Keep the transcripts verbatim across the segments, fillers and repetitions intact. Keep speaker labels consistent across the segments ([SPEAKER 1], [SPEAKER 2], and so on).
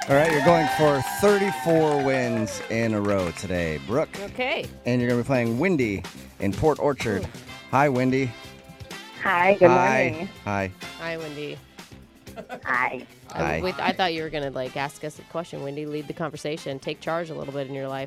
[SPEAKER 1] All right, you're going for thirty-four wins in a row today, Brooke.
[SPEAKER 2] Okay.
[SPEAKER 1] And you're going to be playing Wendy in Port Orchard. Hi, Wendy.
[SPEAKER 3] Hi, good
[SPEAKER 1] Hi.
[SPEAKER 3] morning.
[SPEAKER 1] Hi.
[SPEAKER 2] Hi, Wendy.
[SPEAKER 3] Hi.
[SPEAKER 1] Hi.
[SPEAKER 2] I, wait, I thought you were going to, like, ask us a question, Wendy. Lead the conversation. Take charge a little bit in your life.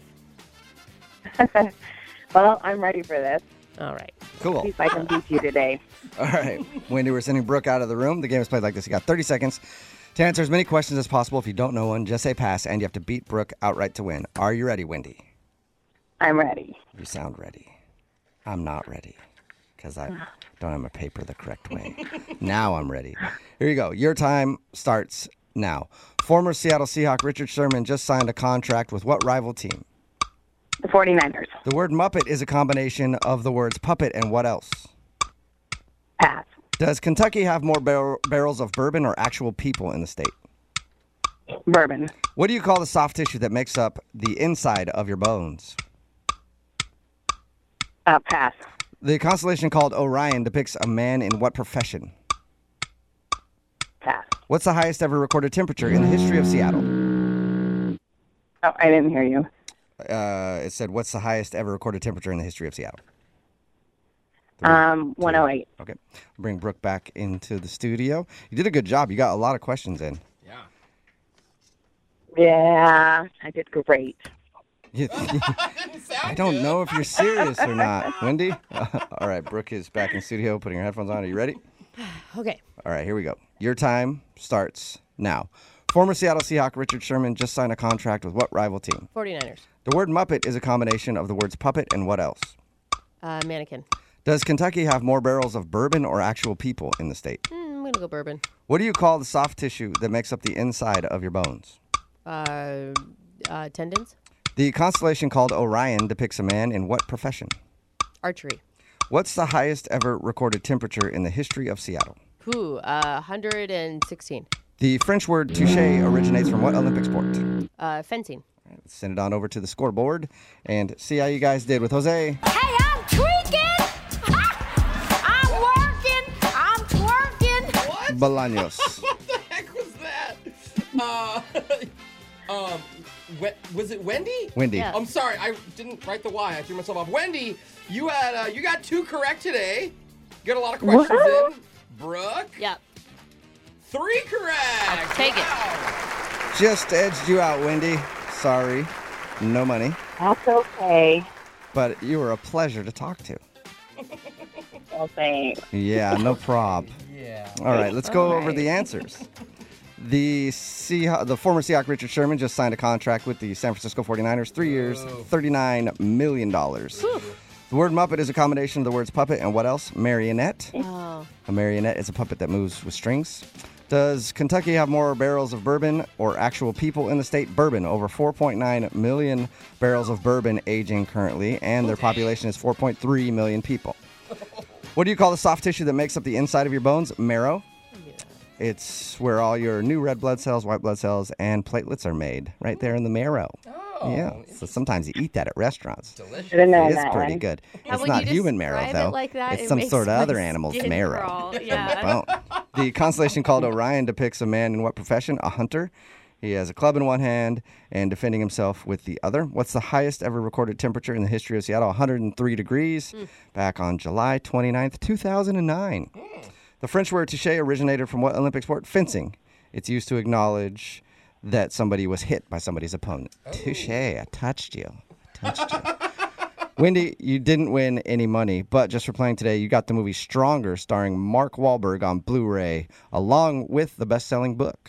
[SPEAKER 3] Well, I'm ready for this.
[SPEAKER 2] All right.
[SPEAKER 1] Cool.
[SPEAKER 3] See if I can beat you today.
[SPEAKER 1] All right, Wendy, we're sending Brooke out of the room. The game is played like this. You got thirty seconds to answer as many questions as possible. If you don't know one, just say pass, and you have to beat Brooke outright to win. Are you ready, Wendy?
[SPEAKER 3] I'm ready.
[SPEAKER 1] You sound ready. I'm not ready because I don't have my paper the correct way. Now I'm ready. Here you go. Your time starts now. Former Seattle Seahawk Richard Sherman just signed a contract with what rival team?
[SPEAKER 3] The 49ers.
[SPEAKER 1] The word Muppet is a combination of the words puppet and what else?
[SPEAKER 3] Pass.
[SPEAKER 1] Does Kentucky have more bar- barrels of bourbon or actual people in the state?
[SPEAKER 3] Bourbon.
[SPEAKER 1] What do you call the soft tissue that makes up the inside of your bones?
[SPEAKER 3] Uh, pass.
[SPEAKER 1] The constellation called Orion depicts a man in what profession?
[SPEAKER 3] Pass.
[SPEAKER 1] What's the highest ever recorded temperature in the history of Seattle?
[SPEAKER 3] Oh, I didn't hear you.
[SPEAKER 1] Uh, it said, what's the highest ever recorded temperature in the history of Seattle?
[SPEAKER 3] Um, one oh eight.
[SPEAKER 1] Okay. Bring Brooke back into the studio. You did a good job. You got a lot of questions in.
[SPEAKER 4] Yeah.
[SPEAKER 3] Yeah, I did great.
[SPEAKER 1] You- I don't know if you're serious or not, Wendy. All right, Brooke is back in the studio, putting her headphones on. Are you ready?
[SPEAKER 2] Okay.
[SPEAKER 1] All right, here we go. Your time starts now. Former Seattle Seahawk Richard Sherman just signed a contract with what rival team?
[SPEAKER 2] 49ers.
[SPEAKER 1] The word Muppet is a combination of the words puppet and what else?
[SPEAKER 2] Uh, mannequin.
[SPEAKER 1] Does Kentucky have more barrels of bourbon or actual people in the state?
[SPEAKER 2] Mm, I'm going to go bourbon.
[SPEAKER 1] What do you call the soft tissue that makes up the inside of your bones?
[SPEAKER 2] Uh, uh, tendons.
[SPEAKER 1] The constellation called Orion depicts a man in what profession?
[SPEAKER 2] Archery.
[SPEAKER 1] What's the highest ever recorded temperature in the history of Seattle?
[SPEAKER 2] Ooh, uh, one hundred sixteen.
[SPEAKER 1] The French word touche originates from what Olympic sport?
[SPEAKER 2] Uh, fencing.
[SPEAKER 1] All right, let's send it on over to the scoreboard and see how you guys did with Jose.
[SPEAKER 5] Hey, I'm tweaking! I'm working! I'm twerking!
[SPEAKER 4] What?
[SPEAKER 1] Bolaños.
[SPEAKER 4] What the heck was that? Uh, um, we- was it Wendy?
[SPEAKER 1] Wendy.
[SPEAKER 2] Yeah.
[SPEAKER 4] I'm sorry, I didn't write the Y. I threw myself off. Wendy, you had uh, you got two correct today. You got a lot of questions
[SPEAKER 3] Woohoo!
[SPEAKER 4] in. Brooke,
[SPEAKER 2] Yep.
[SPEAKER 4] three correct.
[SPEAKER 2] I'll take it.
[SPEAKER 4] Wow.
[SPEAKER 1] Just edged you out, Wendy. Sorry. No money.
[SPEAKER 3] That's okay.
[SPEAKER 1] But you were a pleasure to talk to.
[SPEAKER 3] Well, thanks.
[SPEAKER 1] Yeah, no prob.
[SPEAKER 4] Yeah.
[SPEAKER 1] All right, let's go
[SPEAKER 3] All
[SPEAKER 1] over
[SPEAKER 3] right.
[SPEAKER 1] the answers. The Seah- the former Seahawk Richard Sherman just signed a contract with the San Francisco 49ers, three years, thirty-nine million dollars. The word Muppet is a combination of the words puppet and what else? Marionette.
[SPEAKER 2] Oh.
[SPEAKER 1] A marionette is a puppet that moves with strings. Does Kentucky have more barrels of bourbon or actual people in the state? Bourbon. Over four point nine million barrels of bourbon aging currently, and their population is four point three million people. What do you call the soft tissue that makes up the inside of your bones? Marrow. It's where all your new red blood cells, white blood cells, and platelets are made, right there in the marrow.
[SPEAKER 4] Oh,
[SPEAKER 1] Yeah. So sometimes you eat that at restaurants.
[SPEAKER 4] delicious.
[SPEAKER 3] Should have known
[SPEAKER 1] It's
[SPEAKER 3] that
[SPEAKER 1] pretty
[SPEAKER 3] one.
[SPEAKER 1] good.
[SPEAKER 2] How
[SPEAKER 1] It's
[SPEAKER 2] when
[SPEAKER 1] not
[SPEAKER 2] you
[SPEAKER 1] human marrow,
[SPEAKER 2] describe
[SPEAKER 1] though.
[SPEAKER 2] it like that,
[SPEAKER 1] it's
[SPEAKER 2] it
[SPEAKER 1] some
[SPEAKER 2] makes
[SPEAKER 1] sort of
[SPEAKER 2] my
[SPEAKER 1] other animal's
[SPEAKER 2] skin
[SPEAKER 1] marrow.
[SPEAKER 2] crawl. Yeah.
[SPEAKER 1] Well, the constellation called Orion depicts a man in what profession? A hunter. He has a club in one hand and defending himself with the other. What's the highest ever recorded temperature in the history of Seattle? one hundred three degrees back on July twenty-ninth, two thousand nine. The French word touche originated from what Olympic sport? Fencing. It's used to acknowledge that somebody was hit by somebody's opponent. Touche, I touched you. I touched you. Wendy, you didn't win any money, but just for playing today, you got the movie Stronger starring Mark Wahlberg on Blu-ray, along with the best-selling book.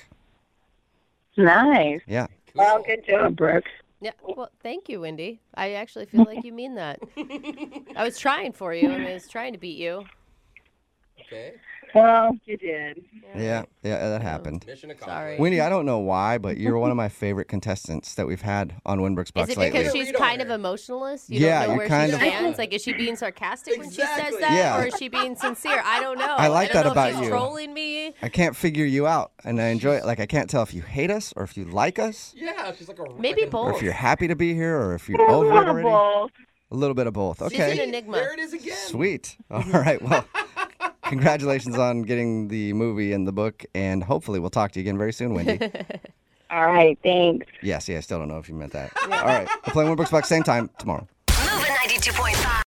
[SPEAKER 3] Nice.
[SPEAKER 1] Yeah.
[SPEAKER 3] Well, good job, Brooke.
[SPEAKER 2] Yeah. Well, thank you, Wendy. I actually feel like you mean that. I was trying for you. I was trying to beat you.
[SPEAKER 4] Okay.
[SPEAKER 3] Well, you did.
[SPEAKER 1] Yeah, yeah, that happened.
[SPEAKER 4] Mission accomplished.
[SPEAKER 2] Sorry.
[SPEAKER 1] Wendy, I don't know why, but you're one of my favorite contestants that we've had on Winbrook's
[SPEAKER 2] Is
[SPEAKER 1] Bucks
[SPEAKER 2] it
[SPEAKER 1] lately.
[SPEAKER 2] because
[SPEAKER 4] Read
[SPEAKER 2] she's
[SPEAKER 4] over
[SPEAKER 2] kind
[SPEAKER 4] it.
[SPEAKER 2] of emotionalist? You
[SPEAKER 1] Yeah,
[SPEAKER 2] don't know
[SPEAKER 1] you're
[SPEAKER 2] where
[SPEAKER 1] kind
[SPEAKER 2] she
[SPEAKER 1] of-
[SPEAKER 2] stands? Like, is she being sarcastic when she says
[SPEAKER 4] Exactly.
[SPEAKER 2] that?
[SPEAKER 1] Yeah.
[SPEAKER 2] Or is she being sincere? I don't know.
[SPEAKER 1] I like
[SPEAKER 2] don't
[SPEAKER 1] that
[SPEAKER 2] know if
[SPEAKER 1] about
[SPEAKER 2] she's
[SPEAKER 1] you.
[SPEAKER 2] trolling me.
[SPEAKER 1] I can't figure you out, and I enjoy it. Like, I can't tell if you hate us or if you like us,
[SPEAKER 4] Yeah, she's like a
[SPEAKER 2] Maybe
[SPEAKER 4] like a-
[SPEAKER 2] both.
[SPEAKER 1] or if you're happy to be here, or if you're
[SPEAKER 3] A
[SPEAKER 1] over it
[SPEAKER 3] little
[SPEAKER 1] already.
[SPEAKER 3] both.
[SPEAKER 1] A little bit of both.
[SPEAKER 2] She's an
[SPEAKER 1] Okay.
[SPEAKER 2] enigma.
[SPEAKER 4] There it is again.
[SPEAKER 1] Sweet. All right. Well, congratulations on getting the movie and the book, and hopefully we'll talk to you again very soon, Wendy.
[SPEAKER 3] All right, thanks.
[SPEAKER 1] Yeah, see, I still don't know if you meant that. All right. We're playing Winbrook's Bucks same time tomorrow.
[SPEAKER 6] Moving ninety-two point five.